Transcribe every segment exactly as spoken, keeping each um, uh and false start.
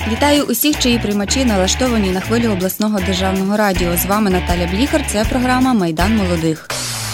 Вітаю усіх, чиї приймачі налаштовані на хвилю обласного державного радіо. З вами Наталя Бліхар, це програма «Майдан молодих».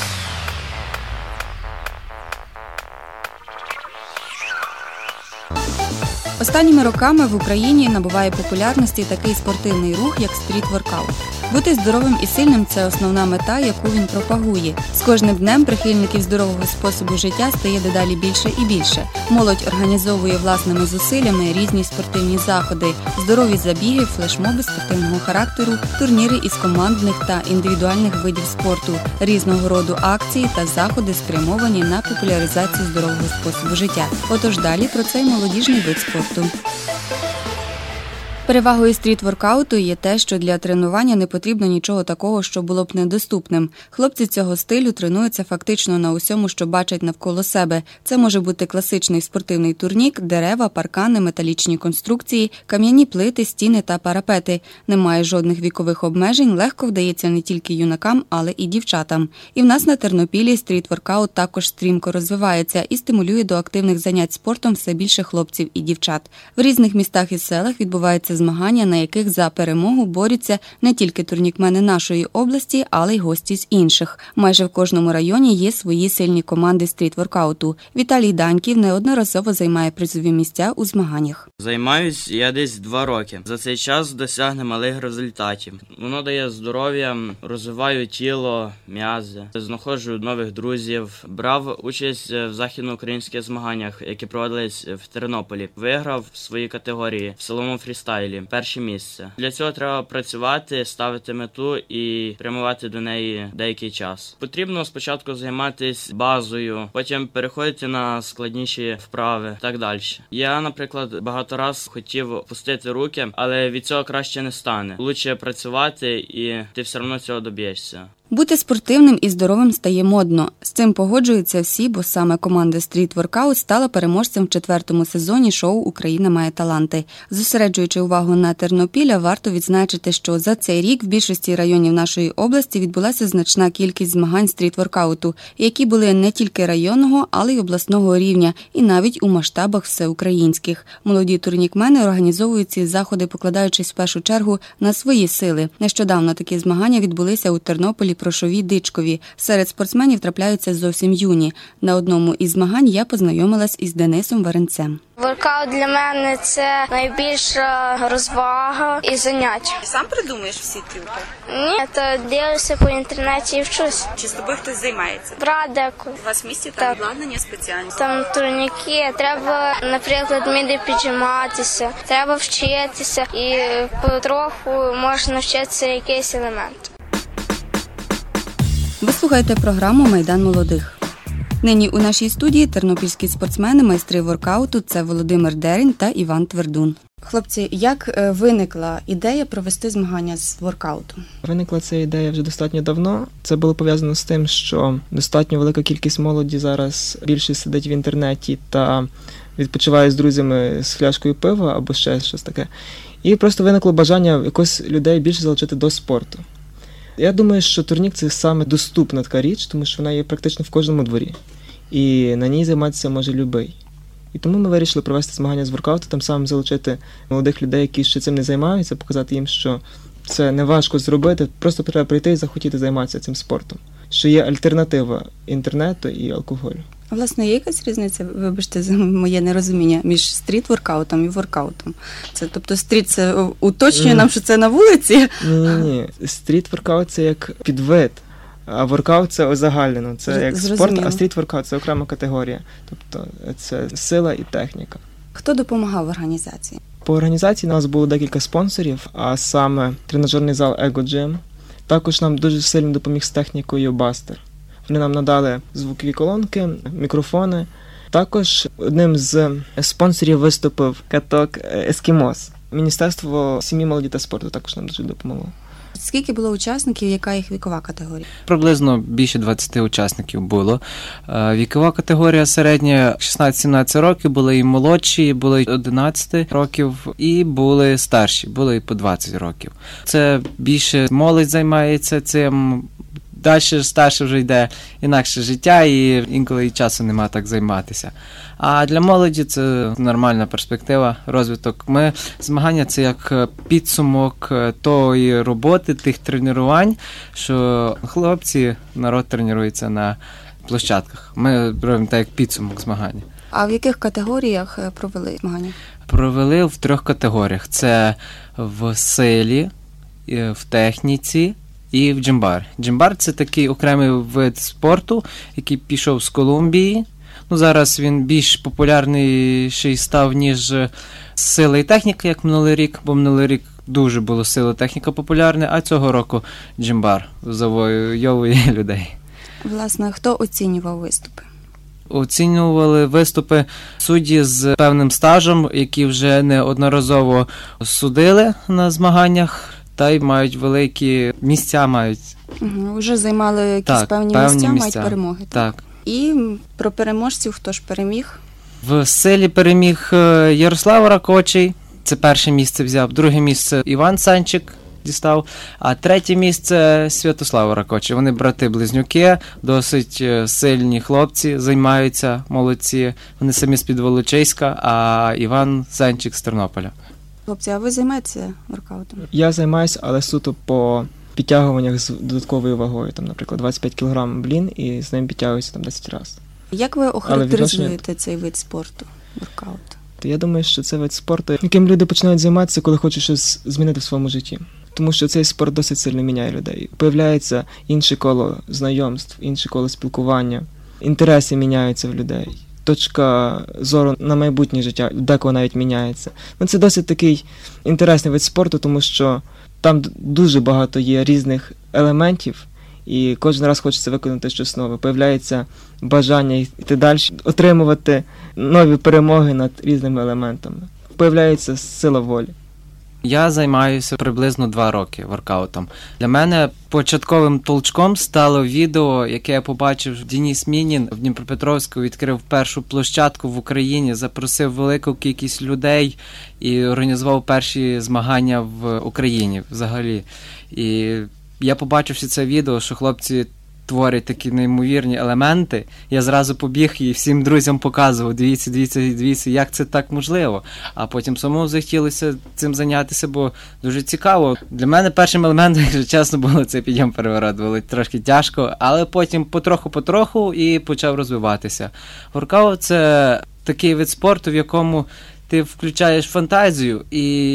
Останніми роками в Україні набуває популярності такий спортивний рух, як стріт-воркаут. Бути здоровим і сильним – це основна мета, яку він пропагує. З кожним днем прихильників здорового способу життя стає дедалі більше і більше. Молодь організовує власними зусиллями різні спортивні заходи, здорові забіги, флешмоби спортивного характеру, турніри із командних та індивідуальних видів спорту, різного роду акції та заходи, спрямовані на популяризацію здорового способу життя. Отож далі про цей молодіжний вид спорту. Перевагою стріт-воркауту є те, що для тренування не потрібно нічого такого, що було б недоступним. Хлопці цього стилю тренуються фактично на усьому, що бачать навколо себе. Це може бути класичний спортивний турнік, дерева, паркани, металічні конструкції, кам'яні плити, стіни та парапети. Немає жодних вікових обмежень, легко вдається не тільки юнакам, але і дівчатам. І в нас на Тернопілі стріт-воркаут також стрімко розвивається і стимулює до активних занять спортом все більше хлопців і дівчат. В різних містах і селах відбуваються змагання, на яких за перемогу борються не тільки турнікмени нашої області, але й гості з інших. Майже в кожному районі є свої сильні команди стріт-воркауту. Віталій Даньків неодноразово займає призові місця у змаганнях. Займаюсь я десь два роки. За цей час досяг немалих результатів. Воно дає здоров'я, розвиваю тіло, м'язи, знаходжу нових друзів. Брав участь в західноукраїнських змаганнях, які проводились в Тернополі. Виграв в своїй категорії в силовому фрістайлі перше місце. Для цього треба працювати, ставити мету і прямувати до неї деякий час. Потрібно спочатку займатися базою, потім переходити на складніші вправи і так далі. Я, наприклад, багато раз хотів пустити руки, але від цього краще не стане. Лучше працювати і ти все одно цього доб'єшся. Бути спортивним і здоровим стає модно. З цим погоджуються всі, бо саме команда стріт-воркаут стала переможцем в четвертому сезоні шоу «Україна має таланти». Зосереджуючи увагу на Тернопілля, варто відзначити, що за цей рік в більшості районів нашої області відбулася значна кількість змагань стріт-воркауту, які були не тільки районного, але й обласного рівня, і навіть у масштабах всеукраїнських. Молоді турнікмени організовують ці заходи, покладаючись в першу чергу на свої сили. Нещодавно такі змагання відбулися у Тернополі, Прошові, Дичкові. Серед спортсменів трапляються зовсім юні. На одному із змагань я познайомилась із Денисом Варенцем. Воркаут для мене – це найбільша розвага і заняття. Ти сам придумуєш всі трюки? Ні, то дивлюся по інтернеті і вчусь. Чи з тобою хтось займається? Брат деколи. У вас в місті там обладнання спеціальні? Там турніки, треба, наприклад, вміти піджиматися, треба вчитися і потроху можна навчитися якийсь елемент. Ви слухаєте програму «Майдан молодих». Нині у нашій студії тернопільські спортсмени, майстри воркауту – це Володимир Дерень та Іван Твердун. Хлопці, як виникла ідея провести змагання з воркауту? Виникла ця ідея вже достатньо давно. Це було пов'язано з тим, що достатньо велика кількість молоді зараз більше сидить в інтернеті та відпочиває з друзями з фляшкою пива або ще щось таке. І просто виникло бажання якось людей більше залучити до спорту. Я думаю, що турнік – це саме доступна така річ, тому що вона є практично в кожному дворі. І на ній займатися може любий. І тому ми вирішили провести змагання з воркауту, тим самим залучити молодих людей, які ще цим не займаються, показати їм, що це не важко зробити, просто треба прийти і захотіти займатися цим спортом. Що є альтернатива інтернету і алкоголю. Власне, є якась різниця, вибачте за моє нерозуміння, між стріт-воркаутом і воркаутом? Це, тобто стріт це уточнює mm. нам, що це на вулиці? Ні-ні-ні. Стріт-воркаут – це як підвид, а воркаут – це озагальнено. Це як Зрозуміло. Спорт, а стріт-воркаут – це окрема категорія. Тобто це сила і техніка. Хто допомагав в організації? По організації у нас було декілька спонсорів, а саме тренажерний зал Ego Gym. Також нам дуже сильно допоміг з технікою Бастер. Вони нам надали звукові колонки, мікрофони. Також одним з спонсорів виступив каток «Ескімос». Міністерство сім'ї, молоді та спорту також нам дуже допомогло. Скільки було учасників, яка їх вікова категорія? Приблизно більше двадцять учасників було. Вікова категорія середня шістнадцять-сімнадцять років, були і молодші, були одинадцять років, і були старші, були і по двадцять років. Це більше молодь займається цим, далі старше вже йде інакше життя, і інколи і часу нема так займатися. А для молоді це нормальна перспектива, розвиток. Ми, змагання – це як підсумок тої роботи, тих тренувань, що хлопці, народ тренується на площадках. Ми робимо так як підсумок змагання. А в яких категоріях провели змагання? Провели в трьох категоріях. Це в силі, в техніці і в джимбар. Джимбар – це такий окремий вид спорту, який пішов з Колумбії. Ну, зараз він більш популярнийший став, ніж сила і техніка, як минулий рік, бо минулий рік дуже було сила і техніка популярне, а цього року джимбар завойовує людей. Власне, хто оцінював виступи? Оцінювали виступи судді з певним стажем, які вже неодноразово судили на змаганнях, та й мають великі місця. мають. Угу, вже займали якісь так, певні, певні місця, місця, мають перемоги. Так. так. І про переможців хто ж переміг? В силі переміг Ярослав Ракочий, це перше місце взяв, друге місце Іван Санчик дістав, а третє місце Святослав Ракочий. Вони брати-близнюки, досить сильні хлопці, займаються, молодці. Вони самі з-під Волочиська, а Іван Санчик з Тернополя. Хлопці, а ви займаєтеся воркаутом? Я займаюся, але суто по підтягуваннях з додатковою вагою. Там, наприклад, двадцять п'ять кілограм блін, і з ним підтягуюся там десять разів. Як ви охарактеризуєте відношення... цей вид спорту, воркаут? Я думаю, що це вид спорту, яким люди починають займатися, коли хочуть щось змінити в своєму житті. Тому що цей спорт досить сильно міняє людей. Появляється інше коло знайомств, інше коло спілкування, інтереси міняються в людей. Точка зору на майбутнє життя деколи навіть міняється. Ну, це досить такий інтересний вид спорту, тому що там дуже багато є різних елементів, і кожен раз хочеться виконати щось нове. Появляється бажання йти далі, отримувати нові перемоги над різними елементами. Появляється сила волі. Я займаюся приблизно два роки воркаутом. Для мене початковим толчком стало відео, яке я побачив. Деніс Мінін в Дніпропетровську відкрив першу площадку в Україні, запросив велику кількість людей і організував перші змагання в Україні взагалі. І я побачив це відео, що хлопці творять такі неймовірні елементи. Я зразу побіг і всім друзям показував, дивіться, дивіться, дивіться, як це так можливо. А потім самому захотілося цим зайнятися, бо дуже цікаво. Для мене першим елементом, якщо чесно, було це підйом-переворот. Було трошки тяжко, але потім потроху-потроху і почав розвиватися. Воркаут – це такий вид спорту, в якому ти включаєш фантазію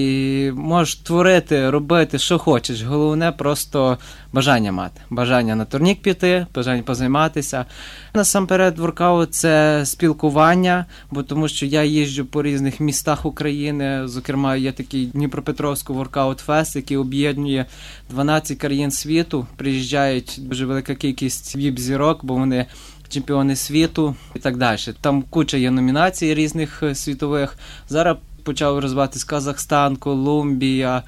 і можеш творити, робити, що хочеш. Головне просто бажання мати. Бажання на турнік піти, бажання позайматися. Насамперед, воркаут – це спілкування, бо тому що я їжджу по різних містах України. Зокрема, є такий Дніпропетровський воркаут-фест, який об'єднує дванадцять країн світу. Приїжджають дуже велика кількість віп-зірок, бо вони чемпіони світу і так далі. Там куча є номінацій різних світових. Зараз почав розвиватись Казахстан, Колумбія,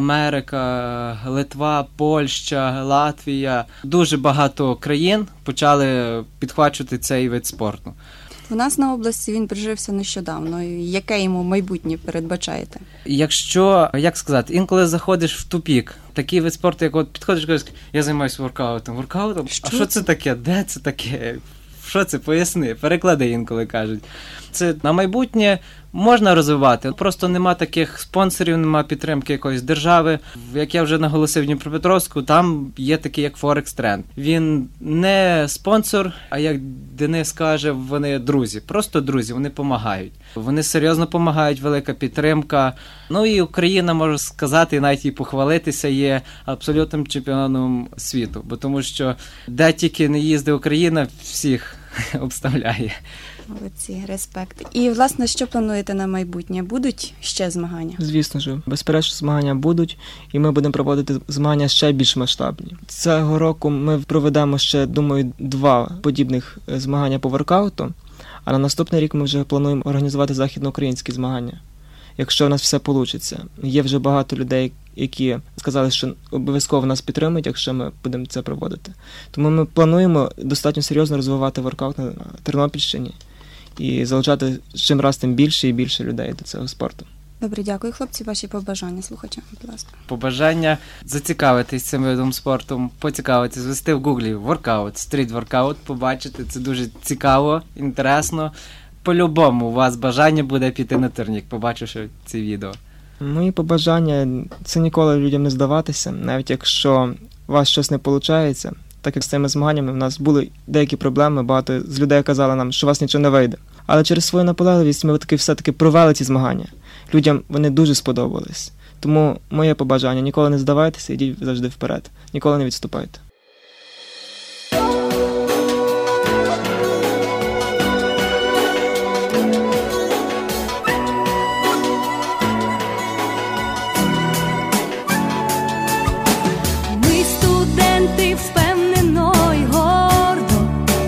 Америка, Литва, Польща, Латвія. Дуже багато країн почали підхвачувати цей вид спорту. У нас на області він прижився нещодавно. Яке йому майбутнє передбачаєте? Якщо, як сказати, інколи заходиш в тупік, такий вид спорту, як от підходиш і кажеш, я займаюся воркаутом. Воркаутом? Що? А що це таке? Де це таке? Що це? Поясни. Переклади інколи кажуть. Це на майбутнє можна розвивати, просто нема таких спонсорів, нема підтримки якоїсь держави. Як я вже наголосив в Дніпропетровську, там є такий як Форекс Тренд. Він не спонсор, а як Денис каже, вони друзі. Просто друзі, вони допомагають. Вони серйозно допомагають, велика підтримка. Ну і Україна, можу сказати, і навіть і похвалитися, є абсолютним чемпіоном світу. Бо тому що де тільки не їздить Україна, всіх обставляє. Молодці, респект. І, власне, що плануєте на майбутнє? Будуть ще змагання? Звісно ж, безперечно, змагання будуть, і ми будемо проводити змагання ще більш масштабні. Цього року ми проведемо ще, думаю, два подібних змагання по воркауту, а на наступний рік ми вже плануємо організувати західноукраїнські змагання, якщо в нас все вийде. Є вже багато людей, які сказали, що обов'язково нас підтримують, якщо ми будемо це проводити. Тому ми плануємо достатньо серйозно розвивати воркаут на Тернопільщині і залучати чим раз тим більше і більше людей до цього спорту. Добре, дякую, хлопці. Ваші побажання слухачам, будь ласка. Побажання зацікавитись цим видом спорту, поцікавитись, ввести в гуглі воркаут, стріт-воркаут, побачити, це дуже цікаво, інтересно. По-любому у вас бажання буде піти на турнік, побачивши ці відео. Мої побажання – це ніколи людям не здаватися, навіть якщо у вас щось не виходить. Так як з цими змаганнями в нас були деякі проблеми, багато з людей казали нам, що у вас нічого не вийде. Але через свою наполегливість ми таки все-таки провели ці змагання. Людям вони дуже сподобались. Тому моє побажання – ніколи не здавайтеся, йдіть завжди вперед, ніколи не відступайте. Ми студенти впевнено й гордо,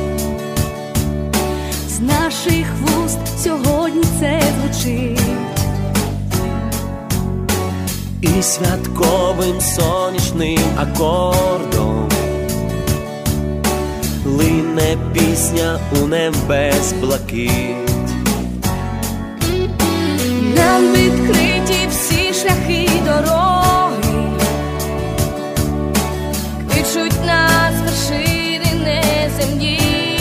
з наших вуст сьогодні це звучить. І святковим сонячним акордом лине пісня у небес блакить. Нам відкриті всі шляхи й дороги, кличуть нас вершини неземні.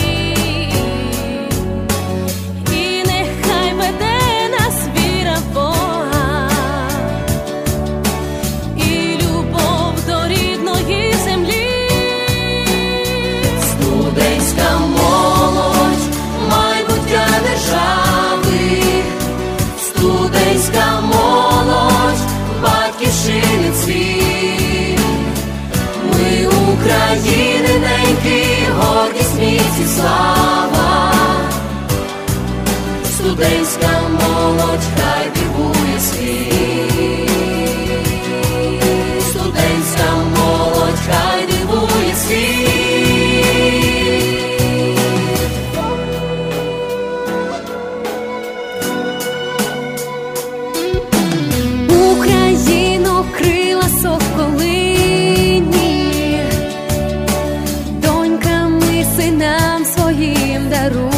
І нехай веде нас віра в Бога і любов до рідної землі. Студентська молодь, майбуття держави, студентська молодь, батьківщини цвіт. Ми України неньки, гордість, міць і слава. Студентська молодь, хай дивує світ. Студентська молодь, хай дивує світ. Україно, крила соколині, доньками, синам своїм даруй.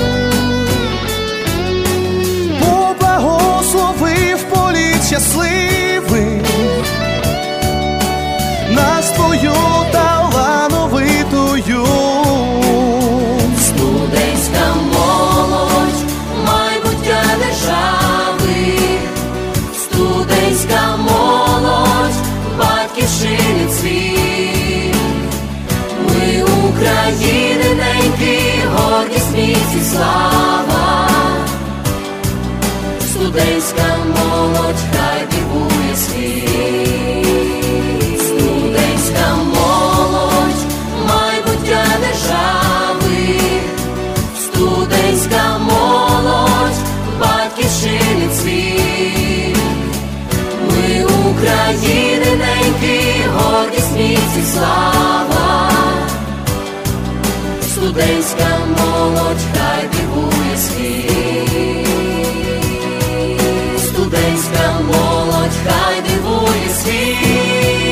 Поблагословив політ щасливий нас твою талановитою. Студентська молодь, майбуття держави, студентська молодь, батьківщини цвіт. Ми України неньки, гордість, міць і слава. Студентська молодь, хай дивує світ. Студентська молодь, майбуття держави, студентська молодь, батьківщини цвіт. Ми України неньки, гордість, міць і слава. Студентська молодь, хай дивує світ. Студентська молодь, хай дивує світ.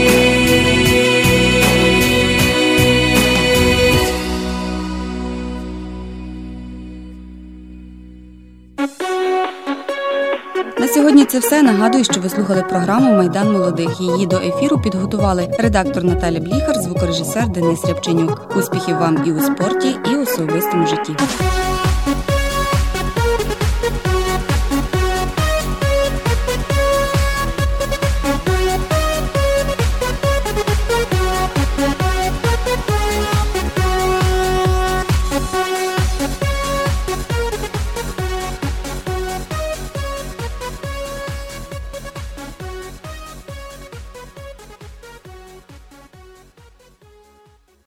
На сьогодні це все. Нагадую, що ви слухали програму «Майдан молодих». Її до ефіру підготували редактор Наталя Бліхар, звукорежисер Денис Рябченюк. Успіхів вам і у спорті, і у особистому житті.